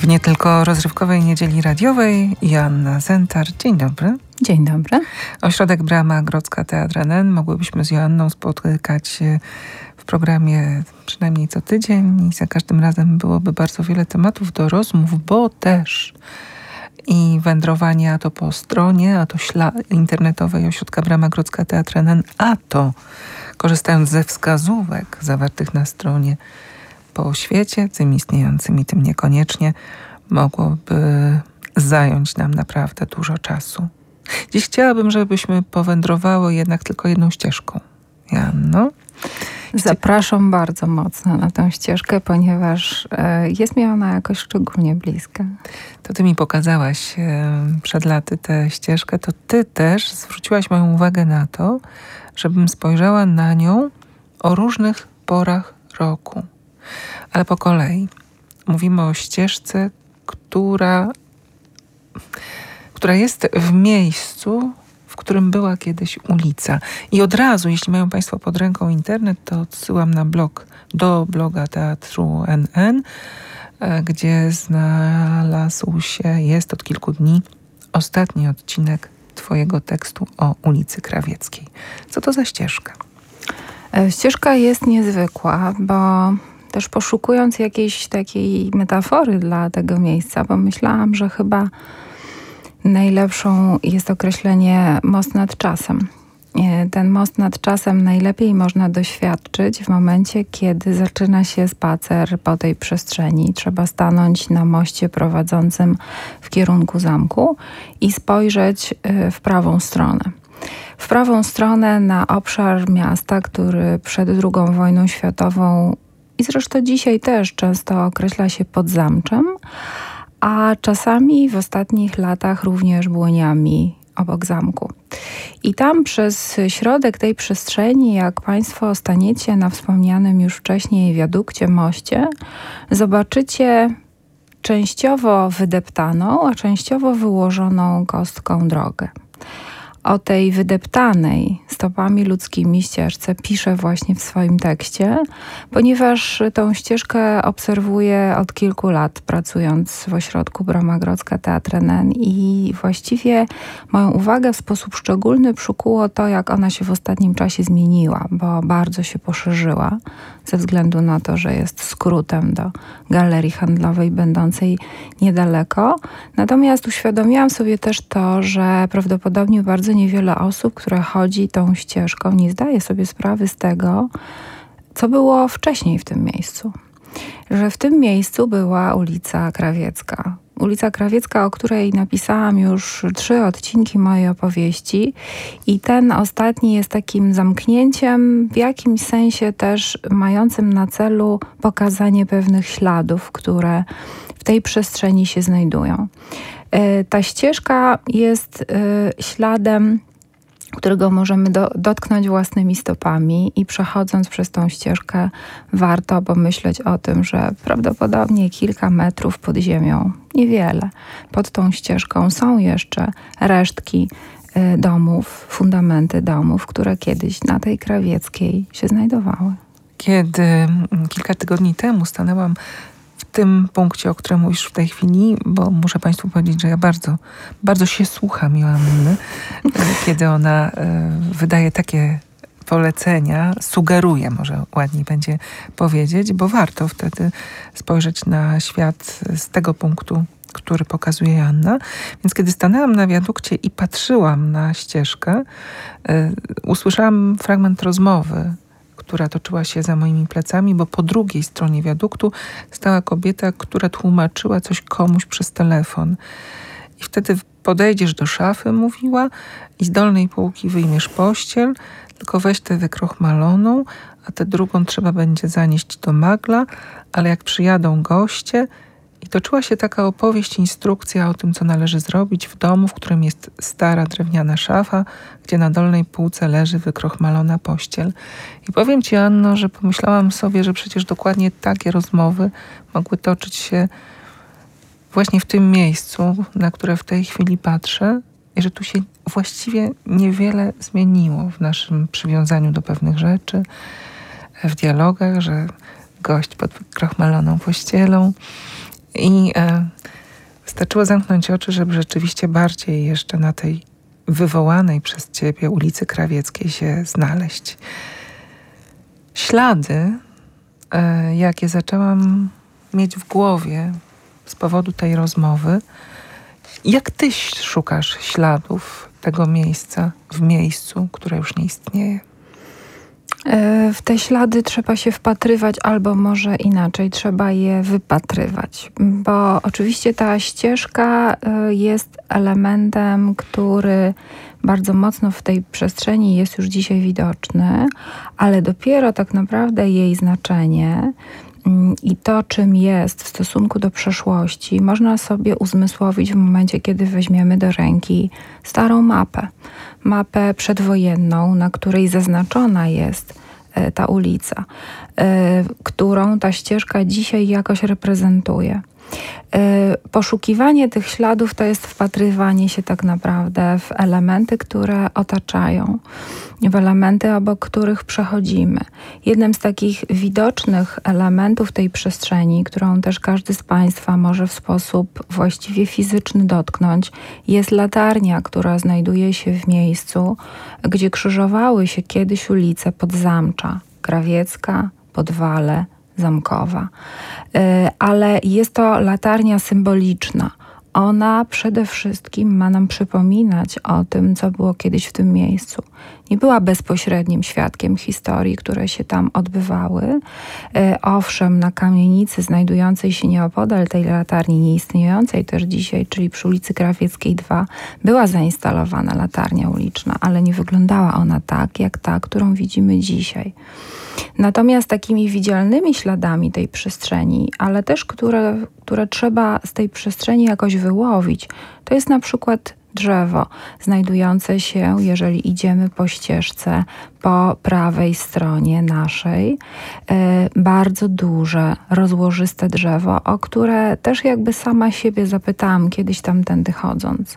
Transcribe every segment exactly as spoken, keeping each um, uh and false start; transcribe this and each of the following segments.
W nie tylko rozrywkowej niedzieli radiowej Joanna Zentar. Dzień dobry. Dzień dobry. Ośrodek Brama Grodzka Teatr N N. Mogłybyśmy z Joanną spotykać się w programie przynajmniej co tydzień i za każdym razem byłoby bardzo wiele tematów do rozmów, bo też i wędrowanie, a to po stronie, a to śla- internetowej Ośrodka Brama Grodzka Teatr N N, a to korzystając ze wskazówek zawartych na stronie po świecie, tym istniejącymi, tym niekoniecznie, mogłoby zająć nam naprawdę dużo czasu. Dziś chciałabym, żebyśmy powędrowały jednak tylko jedną ścieżką. Janno? Zapraszam bardzo mocno na tę ścieżkę, ponieważ jest mi ona jakoś szczególnie bliska. To ty mi pokazałaś przed laty tę ścieżkę, to ty też zwróciłaś moją uwagę na to, żebym spojrzała na nią o różnych porach roku. Ale po kolei. Mówimy o ścieżce, która, która jest w miejscu, w którym była kiedyś ulica. I od razu, jeśli mają Państwo pod ręką internet, to odsyłam na blog, do bloga Teatru N N, gdzie znalazł się, jest od kilku dni, ostatni odcinek Twojego tekstu o ulicy Krawieckiej. Co to za ścieżka? Ścieżka jest niezwykła, bo też poszukując jakiejś takiej metafory dla tego miejsca, pomyślałam, że chyba najlepszą jest określenie most nad czasem. Ten most nad czasem najlepiej można doświadczyć w momencie, kiedy zaczyna się spacer po tej przestrzeni. Trzeba stanąć na moście prowadzącym w kierunku zamku i spojrzeć w prawą stronę. W prawą stronę na obszar miasta, który przed drugą wojną światową i zresztą dzisiaj też często określa się podzamczem, a czasami w ostatnich latach również błoniami obok zamku. I tam przez środek tej przestrzeni, jak Państwo staniecie na wspomnianym już wcześniej wiadukcie, moście, zobaczycie częściowo wydeptaną, a częściowo wyłożoną kostką drogę. O tej wydeptanej stopami ludzkimi ścieżce piszę właśnie w swoim tekście, ponieważ tą ścieżkę obserwuję od kilku lat, pracując w Ośrodku Brama Grodzka Teatr N N i właściwie moją uwagę w sposób szczególny przykuło to, jak ona się w ostatnim czasie zmieniła, bo bardzo się poszerzyła ze względu na to, że jest skrótem do galerii handlowej będącej niedaleko. Natomiast uświadomiłam sobie też to, że prawdopodobnie bardzo niewiele osób, które chodzi tą ścieżką, nie zdaje sobie sprawy z tego, co było wcześniej w tym miejscu. Że w tym miejscu była ulica Krawiecka. Ulica Krawiecka, o której napisałam już trzy odcinki mojej opowieści i ten ostatni jest takim zamknięciem, w jakimś sensie też mającym na celu pokazanie pewnych śladów, które w tej przestrzeni się znajdują. Ta ścieżka jest śladem, którego możemy do, dotknąć własnymi stopami i przechodząc przez tą ścieżkę warto pomyśleć o tym, że prawdopodobnie kilka metrów pod ziemią, niewiele, pod tą ścieżką są jeszcze resztki y, domów, fundamenty domów, które kiedyś na tej Krawieckiej się znajdowały. Kiedy kilka tygodni temu stanęłam w tym punkcie, o którym mówisz w tej chwili, bo muszę Państwu powiedzieć, że ja bardzo, bardzo się słucham Joanny, kiedy ona y, wydaje takie polecenia, sugeruje, może ładniej będzie powiedzieć, bo warto wtedy spojrzeć na świat z tego punktu, który pokazuje Joanna. Więc kiedy stanęłam na wiadukcie i patrzyłam na ścieżkę, y, usłyszałam fragment rozmowy, która toczyła się za moimi plecami, bo po drugiej stronie wiaduktu stała kobieta, która tłumaczyła coś komuś przez telefon. I wtedy podejdziesz do szafy, mówiła, i z dolnej półki wyjmiesz pościel, tylko weź tę wykrochmaloną, a tę drugą trzeba będzie zanieść do magla, ale jak przyjadą goście... I toczyła się taka opowieść, instrukcja o tym, co należy zrobić w domu, w którym jest stara drewniana szafa, gdzie na dolnej półce leży wykrochmalona pościel. I powiem Ci, Anno, że pomyślałam sobie, że przecież dokładnie takie rozmowy mogły toczyć się właśnie w tym miejscu, na które w tej chwili patrzę, i że tu się właściwie niewiele zmieniło w naszym przywiązaniu do pewnych rzeczy, w dialogach, że gość pod wykrochmaloną pościelą. I e, Wystarczyło zamknąć oczy, żeby rzeczywiście bardziej jeszcze na tej wywołanej przez ciebie ulicy Krawieckiej się znaleźć. Ślady, jakie zaczęłam mieć w głowie z powodu tej rozmowy, jak ty szukasz śladów tego miejsca w miejscu, które już nie istnieje? W te ślady trzeba się wpatrywać, albo może inaczej, trzeba je wypatrywać. Bo oczywiście ta ścieżka jest elementem, który bardzo mocno w tej przestrzeni jest już dzisiaj widoczny, ale dopiero tak naprawdę jej znaczenie i to, czym jest w stosunku do przeszłości, można sobie uzmysłowić w momencie, kiedy weźmiemy do ręki starą mapę. Mapę przedwojenną, na której zaznaczona jest ta ulica, którą ta ścieżka dzisiaj jakoś reprezentuje. Poszukiwanie tych śladów to jest wpatrywanie się tak naprawdę w elementy, które otaczają, w elementy, obok których przechodzimy. Jednym z takich widocznych elementów tej przestrzeni, którą też każdy z Państwa może w sposób właściwie fizyczny dotknąć, jest latarnia, która znajduje się w miejscu, gdzie krzyżowały się kiedyś ulice Podzamcza, Krawiecka, Podwale, Zamkowa. Ale jest to latarnia symboliczna. Ona przede wszystkim ma nam przypominać o tym, co było kiedyś w tym miejscu. Nie była bezpośrednim świadkiem historii, które się tam odbywały. Owszem, na kamienicy znajdującej się nieopodal tej latarni, nieistniejącej też dzisiaj, czyli przy ulicy Krawieckiej dwa, była zainstalowana latarnia uliczna, ale nie wyglądała ona tak, jak ta, którą widzimy dzisiaj. Natomiast takimi widzialnymi śladami tej przestrzeni, ale też które, które trzeba z tej przestrzeni jakoś wyłowić, to jest na przykład drzewo znajdujące się, jeżeli idziemy po ścieżce po prawej stronie naszej, bardzo duże, rozłożyste drzewo, o które też jakby sama siebie zapytałam kiedyś tamtędy chodząc.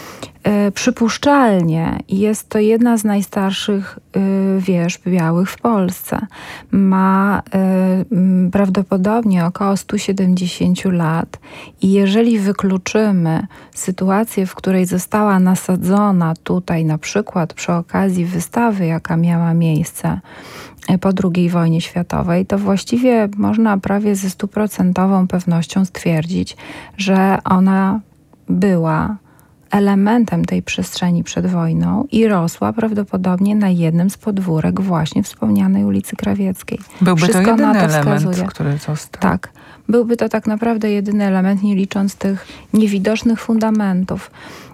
Przypuszczalnie jest to jedna z najstarszych wież białych w Polsce. Ma prawdopodobnie około sto siedemdziesiąt lat i jeżeli wykluczymy sytuację, w której została nasadzona tutaj na przykład przy okazji wystawy, jaka miała miejsce po drugiej wojnie światowej, to właściwie można prawie ze stuprocentową pewnością stwierdzić, że ona była elementem tej przestrzeni przed wojną i rosła prawdopodobnie na jednym z podwórek właśnie wspomnianej ulicy Krawieckiej. Byłby Wszystko to jedyny na to element, wskazuje. który został. Tak. Byłby to tak naprawdę jedyny element, nie licząc tych niewidocznych fundamentów.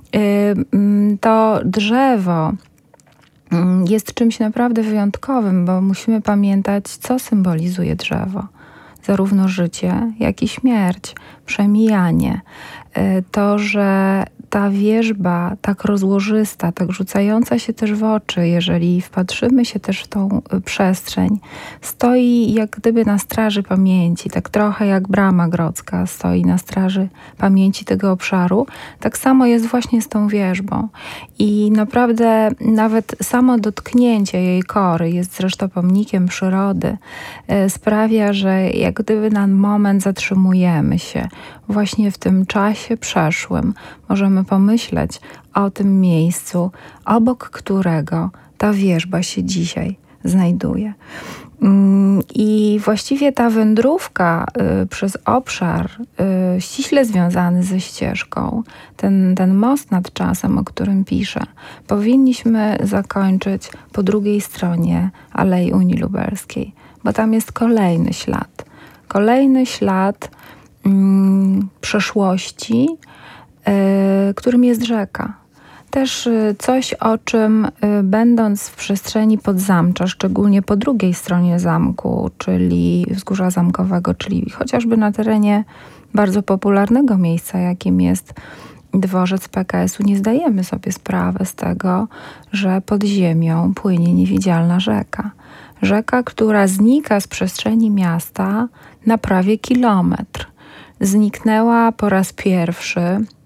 To drzewo jest czymś naprawdę wyjątkowym, bo musimy pamiętać, co symbolizuje drzewo. Zarówno życie, jak i śmierć, przemijanie. To, że ta wierzba tak rozłożysta, tak rzucająca się też w oczy, jeżeli wpatrzymy się też w tą przestrzeń, stoi jak gdyby na straży pamięci, tak trochę jak Brama Grodzka stoi na straży pamięci tego obszaru, tak samo jest właśnie z tą wierzbą. I naprawdę nawet samo dotknięcie jej kory, jest zresztą pomnikiem przyrody, sprawia, że jak gdyby na moment zatrzymujemy się właśnie w tym czasie przeszłym. Możemy pomyśleć o tym miejscu, obok którego ta wierzba się dzisiaj znajduje. I właściwie ta wędrówka y, przez obszar y, ściśle związany ze ścieżką, ten, ten most nad czasem, o którym piszę, powinniśmy zakończyć po drugiej stronie Alei Unii Lubelskiej, bo tam jest kolejny ślad. Kolejny ślad y, przeszłości, y, którym jest rzeka. Też coś, o czym będąc w przestrzeni Podzamcza, szczególnie po drugiej stronie zamku, czyli Wzgórza Zamkowego, czyli chociażby na terenie bardzo popularnego miejsca, jakim jest dworzec P K S u, nie zdajemy sobie sprawy z tego, że pod ziemią płynie niewidzialna rzeka. Rzeka, która znika z przestrzeni miasta na prawie kilometr. Zniknęła po raz pierwszy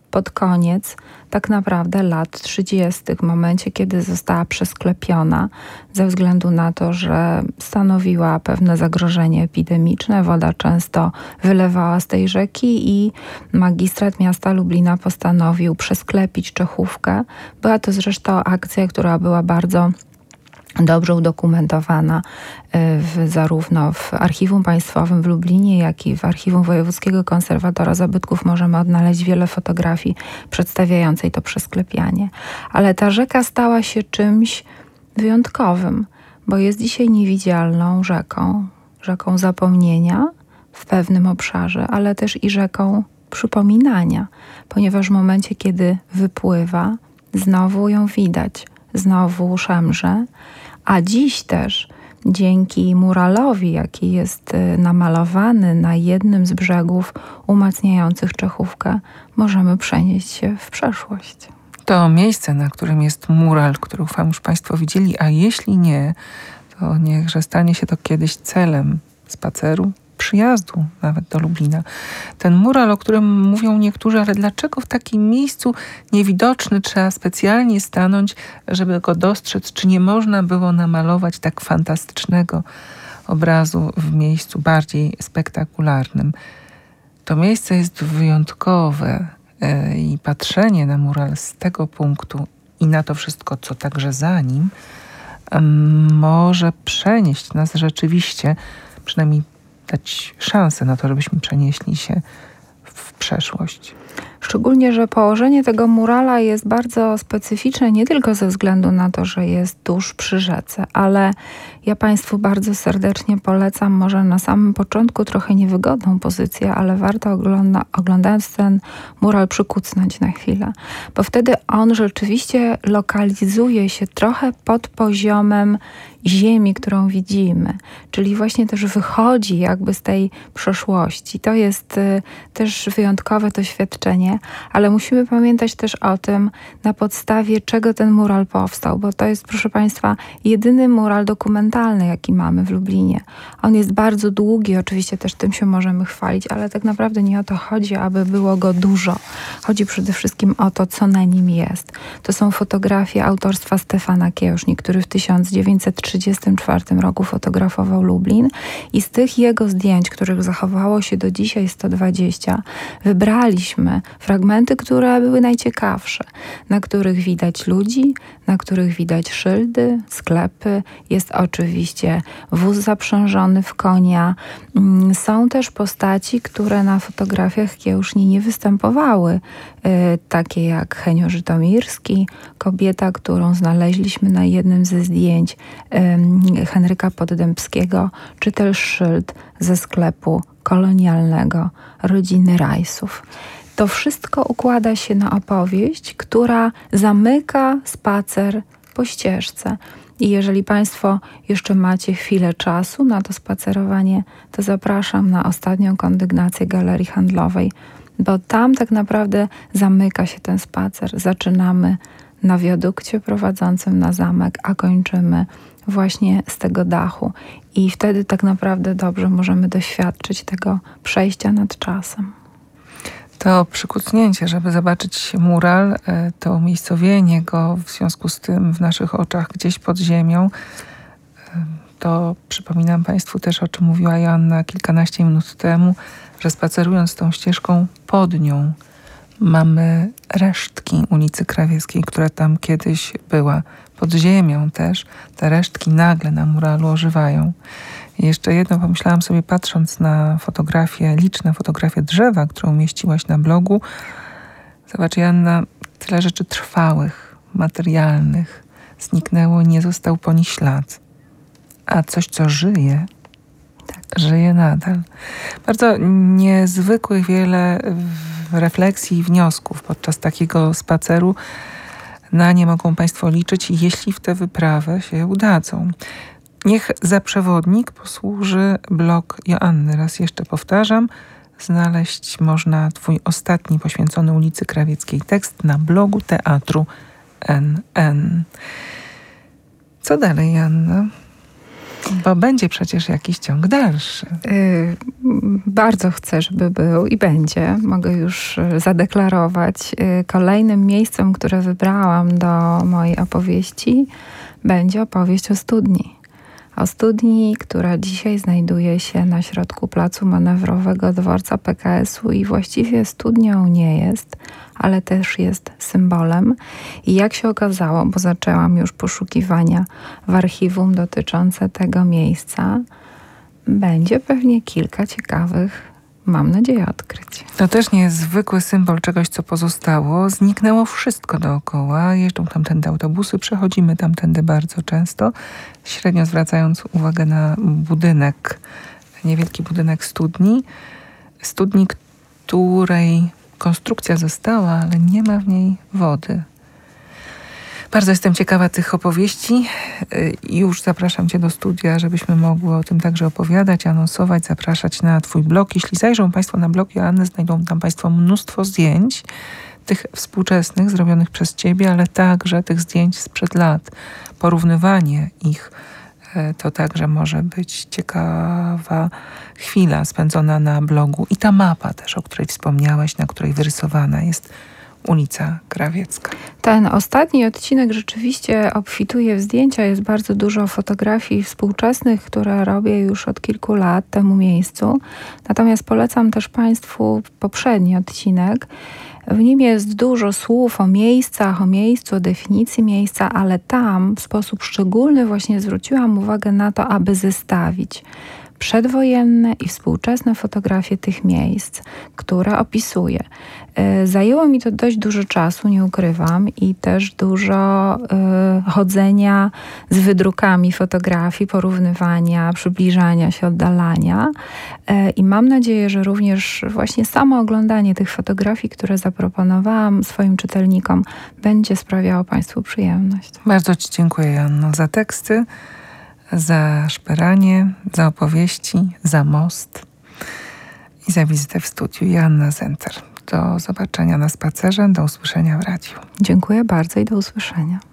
pod koniec tak naprawdę lat trzydziestych, w momencie, kiedy została przesklepiona ze względu na to, że stanowiła pewne zagrożenie epidemiczne. Woda często wylewała z tej rzeki i magistrat miasta Lublina postanowił przesklepić Czechówkę. Była to zresztą akcja, która była bardzo dobrze udokumentowana w, zarówno w Archiwum Państwowym w Lublinie, jak i w Archiwum Wojewódzkiego Konserwatora Zabytków możemy odnaleźć wiele fotografii przedstawiającej to przesklepianie. Ale ta rzeka stała się czymś wyjątkowym, bo jest dzisiaj niewidzialną rzeką, rzeką zapomnienia w pewnym obszarze, ale też i rzeką przypominania, ponieważ w momencie, kiedy wypływa, znowu ją widać, znowu szemrze, a dziś też dzięki muralowi, jaki jest namalowany na jednym z brzegów umacniających Czechówkę, możemy przenieść się w przeszłość. To miejsce, na którym jest mural, który ufam już Państwo widzieli, a jeśli nie, to niechże stanie się to kiedyś celem spaceru, przyjazdu nawet do Lublina. Ten mural, o którym mówią niektórzy, ale dlaczego w takim miejscu niewidoczny trzeba specjalnie stanąć, żeby go dostrzec? Czy nie można było namalować tak fantastycznego obrazu w miejscu bardziej spektakularnym? To miejsce jest wyjątkowe i patrzenie na mural z tego punktu i na to wszystko, co także za nim, może przenieść nas rzeczywiście, przynajmniej dać szansę na to, żebyśmy przenieśli się w przeszłość. Szczególnie, że położenie tego murala jest bardzo specyficzne, nie tylko ze względu na to, że jest tuż przy rzece, ale ja Państwu bardzo serdecznie polecam, może na samym początku trochę niewygodną pozycję, ale warto ogląda, oglądając ten mural przykucnąć na chwilę, bo wtedy on rzeczywiście lokalizuje się trochę pod poziomem ziemi, którą widzimy, czyli właśnie też wychodzi jakby z tej przeszłości. To jest y, też wyjątkowe doświadczenie, ale musimy pamiętać też o tym, na podstawie czego ten mural powstał, bo to jest, proszę Państwa, jedyny mural dokumentalny, jaki mamy w Lublinie. On jest bardzo długi, oczywiście też tym się możemy chwalić, ale tak naprawdę nie o to chodzi, aby było go dużo. Chodzi przede wszystkim o to, co na nim jest. To są fotografie autorstwa Stefana Kiełżni, który w tysiąc dziewięćset trzydziestym czwartym roku fotografował Lublin i z tych jego zdjęć, których zachowało się do dzisiaj sto dwadzieścia, wybraliśmy fragmenty, które były najciekawsze, na których widać ludzi, na których widać szyldy, sklepy. Jest oczywiście wóz zaprzężony w konia. Są też postaci, które na fotografiach Kiełżni nie występowały, takie jak Henio Żytomirski, kobieta, którą znaleźliśmy na jednym ze zdjęć Henryka Poddębskiego, czy też szyld ze sklepu kolonialnego rodziny Rajsów. To wszystko układa się na opowieść, która zamyka spacer po ścieżce. I jeżeli Państwo jeszcze macie chwilę czasu na to spacerowanie, to zapraszam na ostatnią kondygnację Galerii Handlowej, bo tam tak naprawdę zamyka się ten spacer. Zaczynamy na wiadukcie prowadzącym na zamek, a kończymy właśnie z tego dachu. I wtedy tak naprawdę dobrze możemy doświadczyć tego przejścia nad czasem. To przykucnięcie, żeby zobaczyć mural, to umiejscowienie go w związku z tym w naszych oczach gdzieś pod ziemią, to przypominam Państwu też, o czym mówiła Joanna kilkanaście minut temu, że spacerując tą ścieżką pod nią mamy resztki ulicy Krawieckiej, która tam kiedyś była. Pod ziemią też te resztki nagle na muralu ożywają. I jeszcze jedno pomyślałam sobie, patrząc na fotografię, liczne fotografie drzewa, które umieściłaś na blogu. Zobacz, Joanna, tyle rzeczy trwałych, materialnych zniknęło, nie został po nich ślad. A coś, co żyje, tak, żyje nadal. Bardzo niezwykłych wiele refleksji i wniosków podczas takiego spaceru. Na nie mogą Państwo liczyć, jeśli w tę wyprawę się udadzą. Niech za przewodnik posłuży blog Joanny. Raz jeszcze powtarzam, znaleźć można Twój ostatni poświęcony ulicy Krawieckiej tekst na blogu Teatru N N. Co dalej, Joanna? Bo będzie przecież jakiś ciąg dalszy. Yy, bardzo chcę, żeby był i będzie. Mogę już zadeklarować. Yy, kolejnym miejscem, które wybrałam do mojej opowieści, będzie opowieść o studni. O studni, która dzisiaj znajduje się na środku placu manewrowego dworca P K S-u i właściwie studnią nie jest, ale też jest symbolem. I jak się okazało, bo zaczęłam już poszukiwania w archiwum dotyczące tego miejsca, będzie pewnie kilka ciekawych, mam nadzieję, odkryć. To też nie jest zwykły symbol czegoś, co pozostało. Zniknęło wszystko dookoła. Jeżdżą tamtędy autobusy, przechodzimy tamtędy bardzo często, średnio zwracając uwagę na budynek, niewielki budynek studni. Studni, której konstrukcja została, ale nie ma w niej wody. Bardzo jestem ciekawa tych opowieści i już zapraszam Cię do studia, żebyśmy mogły o tym także opowiadać, anonsować, zapraszać na Twój blog. Jeśli zajrzą Państwo na blog Joanny, znajdą tam Państwo mnóstwo zdjęć, tych współczesnych, zrobionych przez Ciebie, ale także tych zdjęć sprzed lat. Porównywanie ich to także może być ciekawa chwila spędzona na blogu. I ta mapa też, o której wspomniałeś, na której wyrysowana jest ulica Krawiecka. Ten ostatni odcinek rzeczywiście obfituje w zdjęcia. Jest bardzo dużo fotografii współczesnych, które robię już od kilku lat temu miejscu. Natomiast polecam też Państwu poprzedni odcinek. W nim jest dużo słów o miejscach, o miejscu, o definicji miejsca, ale tam w sposób szczególny właśnie zwróciłam uwagę na to, aby zestawić przedwojenne i współczesne fotografie tych miejsc, które opisuję. Zajęło mi to dość dużo czasu, nie ukrywam, i też dużo y, chodzenia z wydrukami fotografii, porównywania, przybliżania się, oddalania. Y, I mam nadzieję, że również właśnie samo oglądanie tych fotografii, które zaproponowałam swoim czytelnikom, będzie sprawiało Państwu przyjemność. Bardzo Ci dziękuję, Joanno, za teksty, za szperanie, za opowieści, za most i za wizytę w studiu. Joanna Zenter. Do zobaczenia na spacerze, do usłyszenia w radiu. Dziękuję bardzo i do usłyszenia.